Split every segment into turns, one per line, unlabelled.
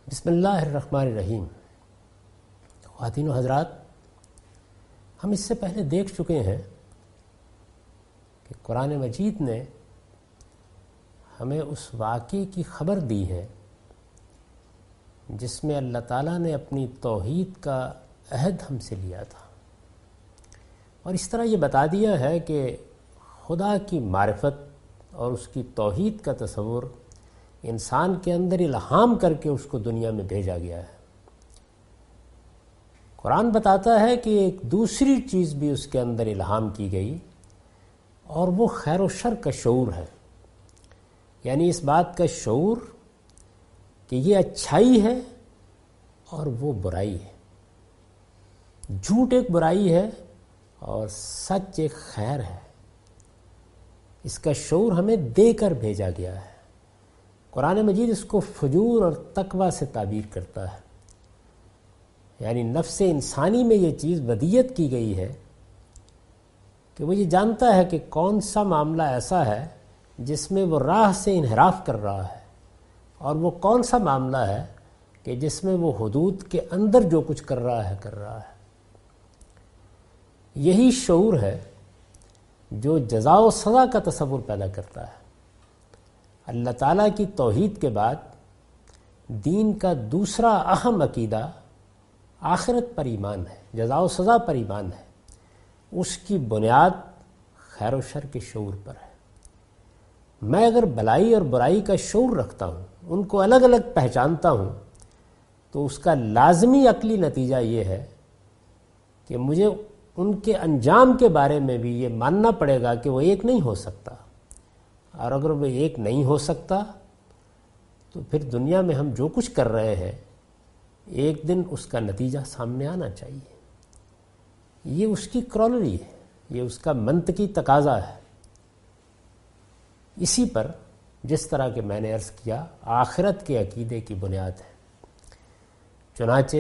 بسم اللہ الرحمن الرحیم۔ خواتین و حضرات، ہم اس سے پہلے دیکھ چکے ہیں کہ قرآن مجید نے ہمیں اس واقعے کی خبر دی ہے جس میں اللہ تعالیٰ نے اپنی توحید کا عہد ہم سے لیا تھا، اور اس طرح یہ بتا دیا ہے کہ خدا کی معرفت اور اس کی توحید کا تصور انسان کے اندر الہام کر کے اس کو دنیا میں بھیجا گیا ہے۔ قرآن بتاتا ہے کہ ایک دوسری چیز بھی اس کے اندر الہام کی گئی، اور وہ خیر و شر کا شعور ہے، یعنی اس بات کا شعور کہ یہ اچھائی ہے اور وہ برائی ہے، جھوٹ ایک برائی ہے اور سچ ایک خیر ہے۔ اس کا شعور ہمیں دے کر بھیجا گیا ہے۔ قرآن مجید اس کو فجور اور تقوی سے تعبیر کرتا ہے، یعنی نفس انسانی میں یہ چیز ودیت کی گئی ہے کہ وہ یہ جانتا ہے کہ کون سا معاملہ ایسا ہے جس میں وہ راہ سے انحراف کر رہا ہے، اور وہ کون سا معاملہ ہے کہ جس میں وہ حدود کے اندر جو کچھ کر رہا ہے۔ یہی شعور ہے جو جزا و سزا کا تصور پیدا کرتا ہے۔ اللہ تعالیٰ کی توحید کے بعد دین کا دوسرا اہم عقیدہ آخرت پر ایمان ہے، جزا و سزا پر ایمان ہے۔ اس کی بنیاد خیر و شر کے شعور پر ہے۔ میں اگر بھلائی اور برائی کا شعور رکھتا ہوں، ان کو الگ الگ پہچانتا ہوں، تو اس کا لازمی عقلی نتیجہ یہ ہے کہ مجھے ان کے انجام کے بارے میں بھی یہ ماننا پڑے گا کہ وہ ایک نہیں ہو سکتا، اور اگر وہ ایک نہیں ہو سکتا تو پھر دنیا میں ہم جو کچھ کر رہے ہیں ایک دن اس کا نتیجہ سامنے آنا چاہیے۔ یہ اس کی کرولری ہے، یہ اس کا منطقی تقاضا ہے۔ اسی پر جس طرح کہ میں نے عرض کیا آخرت کے عقیدے کی بنیاد ہے۔ چنانچہ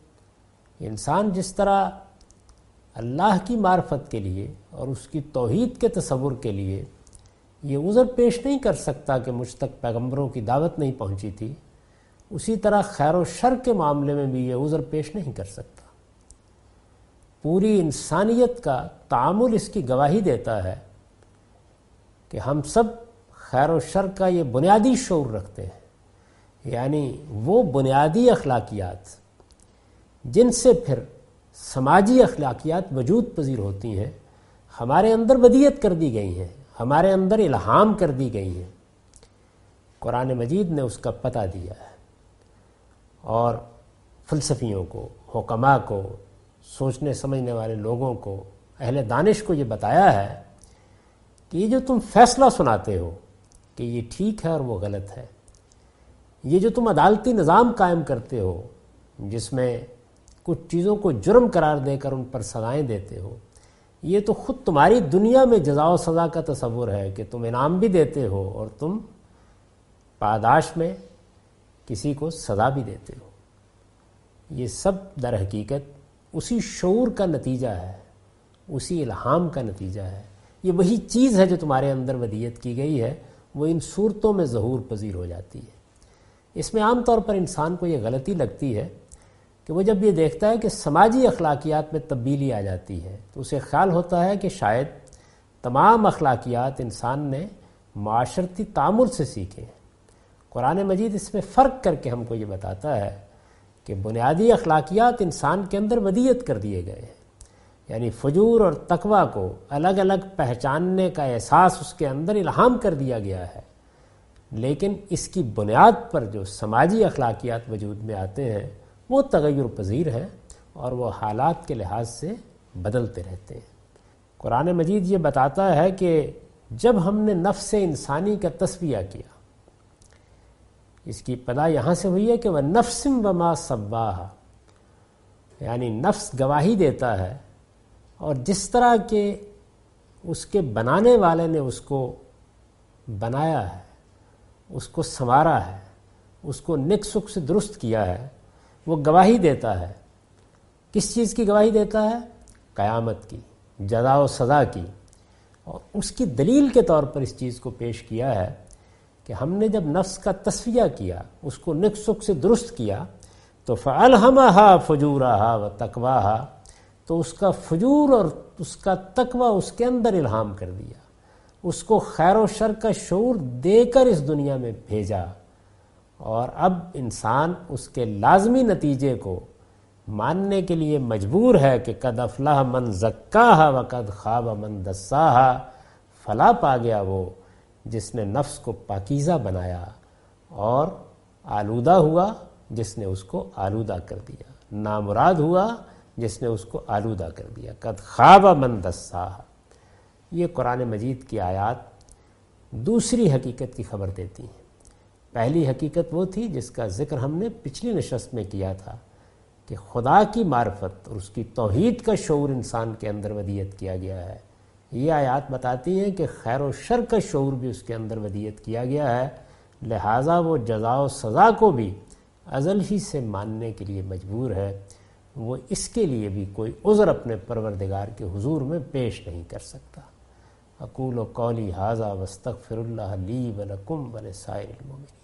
انسان جس طرح اللہ کی معرفت کے لیے اور اس کی توحید کے تصور کے لیے یہ عذر پیش نہیں کر سکتا کہ مجھ تک پیغمبروں کی دعوت نہیں پہنچی تھی، اسی طرح خیر و شر کے معاملے میں بھی یہ عذر پیش نہیں کر سکتا۔ پوری انسانیت کا تعامل اس کی گواہی دیتا ہے کہ ہم سب خیر و شر کا یہ بنیادی شعور رکھتے ہیں، یعنی وہ بنیادی اخلاقیات جن سے پھر سماجی اخلاقیات وجود پذیر ہوتی ہیں، ہمارے اندر ودیت کر دی گئی ہیں، ہمارے اندر الہام کر دی گئی ہیں۔ قرآن مجید نے اس کا پتہ دیا ہے، اور فلسفیوں کو، حکماء کو، سوچنے سمجھنے والے لوگوں کو، اہل دانش کو یہ بتایا ہے کہ یہ جو تم فیصلہ سناتے ہو کہ یہ ٹھیک ہے اور وہ غلط ہے، یہ جو تم عدالتی نظام قائم کرتے ہو جس میں کچھ چیزوں کو جرم قرار دے کر ان پر سزائیں دیتے ہو، یہ تو خود تمہاری دنیا میں جزا و سزا کا تصور ہے کہ تم انعام بھی دیتے ہو اور تم پاداش میں کسی کو سزا بھی دیتے ہو۔ یہ سب در حقیقت اسی شعور کا نتیجہ ہے، اسی الہام کا نتیجہ ہے۔ یہ وہی چیز ہے جو تمہارے اندر ودیت کی گئی ہے، وہ ان صورتوں میں ظہور پذیر ہو جاتی ہے۔ اس میں عام طور پر انسان کو یہ غلطی لگتی ہے کہ وہ جب یہ دیکھتا ہے کہ سماجی اخلاقیات میں تبدیلی آ جاتی ہے تو اسے خیال ہوتا ہے کہ شاید تمام اخلاقیات انسان نے معاشرتی تعامل سے سیکھے ہیں۔ قرآن مجید اس میں فرق کر کے ہم کو یہ بتاتا ہے کہ بنیادی اخلاقیات انسان کے اندر ودیت کر دیے گئے ہیں، یعنی فجور اور تقوی کو الگ الگ پہچاننے کا احساس اس کے اندر الہام کر دیا گیا ہے، لیکن اس کی بنیاد پر جو سماجی اخلاقیات وجود میں آتے ہیں وہ تغیر پذیر ہیں اور وہ حالات کے لحاظ سے بدلتے رہتے ہیں۔ قرآن مجید یہ بتاتا ہے کہ جب ہم نے نفس انسانی کا تسویہ کیا، اس کی ابتدا یہاں سے ہوئی ہے کہ وہ نفس وما سواہا، یعنی نفس گواہی دیتا ہے، اور جس طرح کہ اس کے بنانے والے نے اس کو بنایا ہے، اس کو سنوارا ہے، اس کو نک سک سے درست کیا ہے، وہ گواہی دیتا ہے۔ کس چیز کی گواہی دیتا ہے؟ قیامت کی، جزا و سزا کی، اور اس کی دلیل کے طور پر اس چیز کو پیش کیا ہے کہ ہم نے جب نفس کا تصفیہ کیا، اس کو نک سک سے درست کیا، تو فَأَلْهَمَهَا فُجُورَهَا وَتَقْوَاهَا، تو اس کا فجور اور اس کا تقوی اس کے اندر الہام کر دیا، اس کو خیر و شر کا شعور دے کر اس دنیا میں بھیجا، اور اب انسان اس کے لازمی نتیجے کو ماننے کے لیے مجبور ہے کہ قد افلح من زکاہا وقد خاب من دساہا، فلاح پا گیا وہ جس نے نفس کو پاکیزہ بنایا، اور آلودہ ہوا جس نے اس کو آلودہ کر دیا، نامراد ہوا جس نے اس کو آلودہ کر دیا۔ قد خاب من دساہا، یہ قرآن مجید کی آیات دوسری حقیقت کی خبر دیتی ہیں۔ پہلی حقیقت وہ تھی جس کا ذکر ہم نے پچھلی نشست میں کیا تھا کہ خدا کی معرفت اور اس کی توحید کا شعور انسان کے اندر ودیعت کیا گیا ہے۔ یہ آیات بتاتی ہیں کہ خیر و شر کا شعور بھی اس کے اندر ودیعت کیا گیا ہے، لہٰذا وہ جزا و سزا کو بھی ازل ہی سے ماننے کے لیے مجبور ہے، وہ اس کے لیے بھی کوئی عذر اپنے پروردگار کے حضور میں پیش نہیں کر سکتا۔ اقول قولی ھذا واستغفر اللہ لی ولکم ولسائر المؤمنین۔